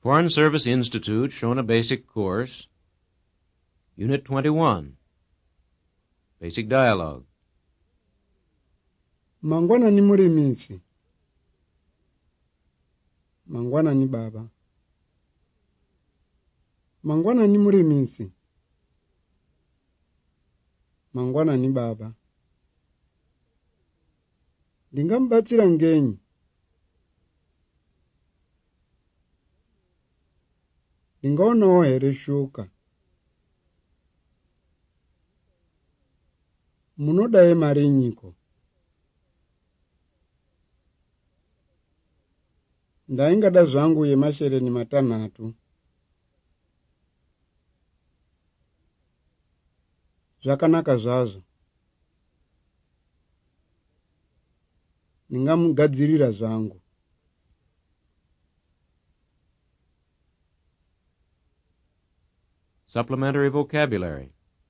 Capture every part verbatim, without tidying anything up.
Foreign Service Institute, Shona Basic Course, Unit twenty-one, Basic Dialogue. Mangwana ni murimisi. Mangwana ni baba. Mangwana ni murimisi. Mangwana ni baba. Ndingamubatsira ngenyi. Ndingaonawo here shuka. Munodaye mari nyiko. Ndaingada zvangu yemashereni matanhatu. Zvakanaka zvazvo. Ndingamugadzirira zvangu. Supplementary vocabulary.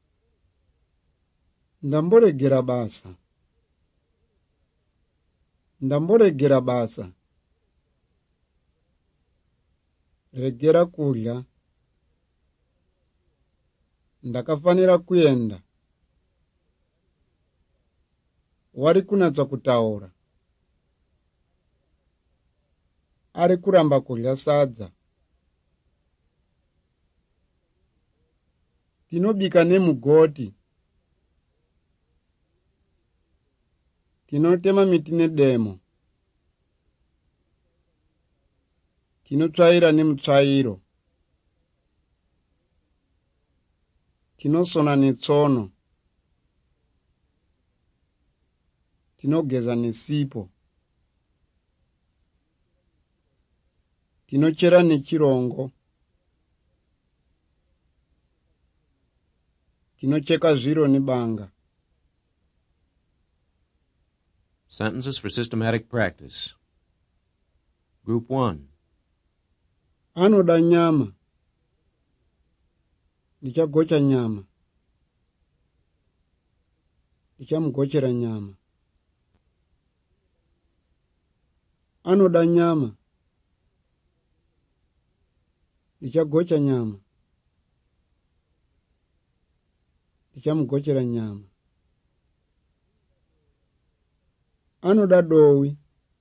Ndamboregera basa. Ndamboregera basa. Regera kudya. Ndakafanira kuenda. Wari kunatsa kutaura. Ari kuramba kudya sadza. Tinobika nemugoti. Tinotema miti nedemo. Tinotsvaira nemutsvairo. Tinosona netsono. Tinogeza nesipo. Tinochera nechirongo. Tinocheka zviro nebanga. Sentences for systematic practice. Group one. Anoda nyama. Ndichagocha nyama. Ndichamugochera nyama. Anoda nyama. Ndichagocha nyama. Ndichamugochera nyama. Anoda dowi.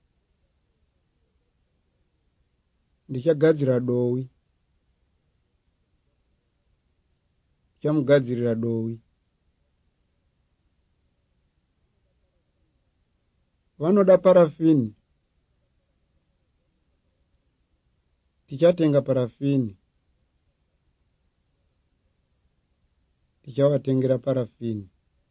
Ndichagadzira dowi. Ndichamugadzirira dowi. Vanoda parafini. Tichatenga parafini. Tichavatengera parafini.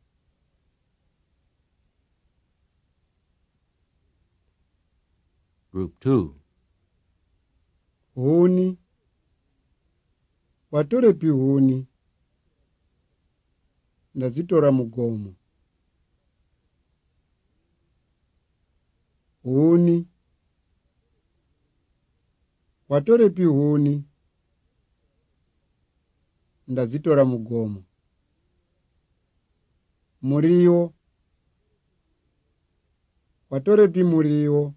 Group two. Huni. Watorepi huni. Ndazitora mugomo. Huni. Watorepi huni. Ndazitora mugomo. Muriwo. Watorepi muriwo.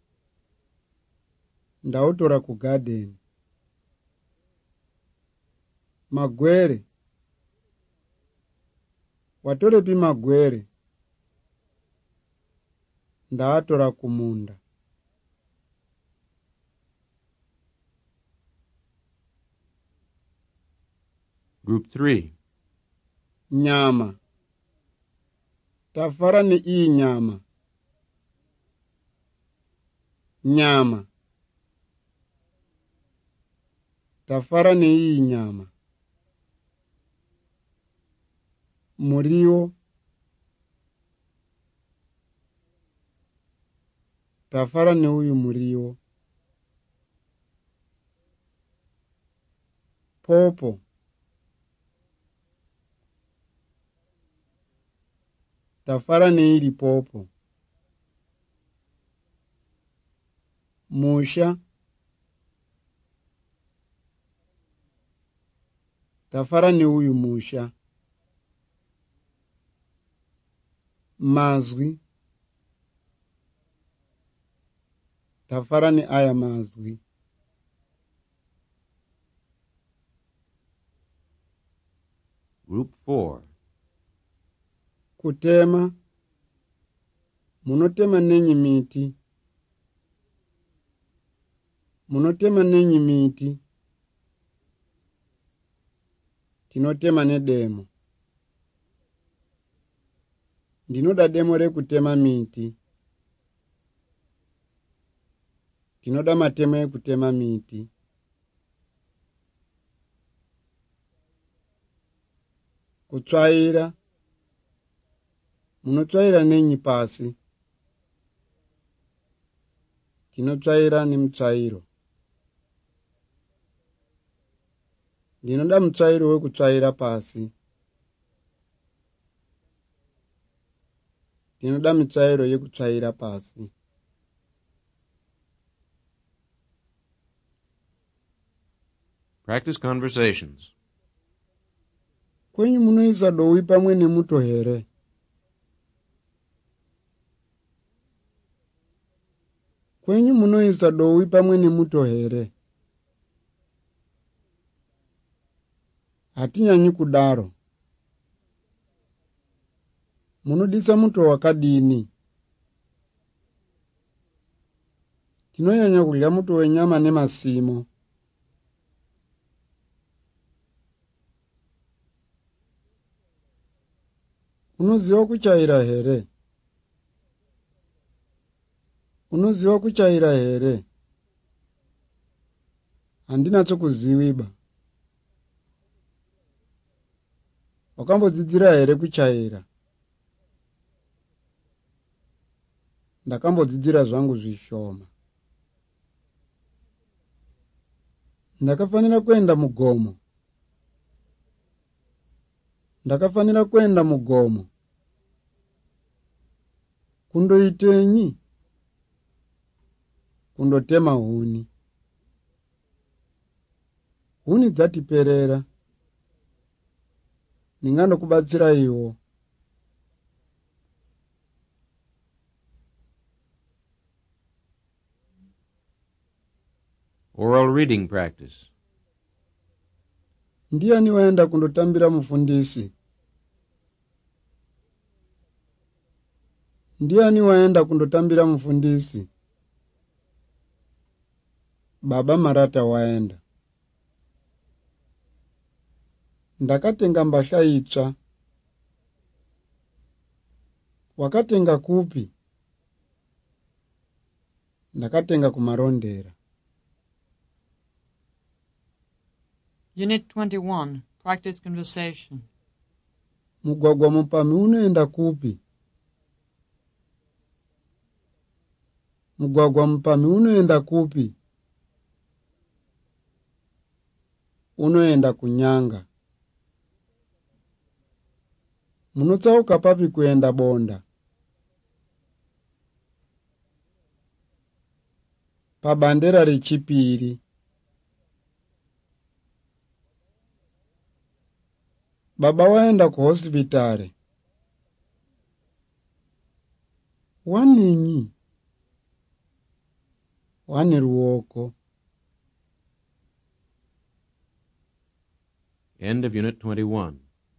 Ndautora kugarden. Magwere. Watorepi magwere. Ndaatora kumunda. Group three. Nyama. Tafara ni ii nyama. Nyama. Tafara ni ii nyama. Muriwo. Tafara ni uyu muriwo. Popo. Tafara ni iri popo. Musha. Tafara ni uyu musha. Mazwi. Tafara ni aya mazwi. Group four. Kutema. Munotema nenyi miti. Munotema nenyi miti. Tinotema nedemo. Ndinoda demo rekutema miti. Tinoda matemo ekutema miti. Kutsvaira. Munotsvaira nenyi pasi. Tinotsvaira nemutsvairo. Ndinoda mutsvairo wekutsvaira pasi. Tinoda mutsvairo yekutsvaira pasi. Practice conversations. Kwenyu munoisa dowi pamwe nemuto here? Kwenyu munoisa dowi pamwe nemuto here? Hatinyanyi kudaro. Munodisa muto wakadini? Tinonyanya kudya muto wenyama nemasimo. Unoziva kuchaira here? Unoziva kuchaira here? Handinatsokuziviba. Wakambodzidzira here kuchaira? Ndakambodzidzira zvangu zvishoma. Ndakafanira kuenda mugomo. Ndakafanira kuenda mugomo. Kundoitenyi? Kundotema huni. Huni dzatiperera. Ndingandokubatsira iwo. Oral reading practice. Ndiani waenda kundotambira mufundisi? Ndiani waenda kundotambira mufundisi? Baba Marata waenda. Ndakatenga mbahla itsva. Wakatenga kupi? Ndakatenga kumarondera. Unit twenty-one. Practice conversation. Mugwagwa mupamhi unoenda kupi? Mugwagwa mupamhi unoenda kupi? Unoenda kunyanga. Munotsauka papi kuenda bonda? Pabandera rechipiri. Baba waenda kuhospitari. Waninyi? Wane ruoko. End of Unit twenty-one.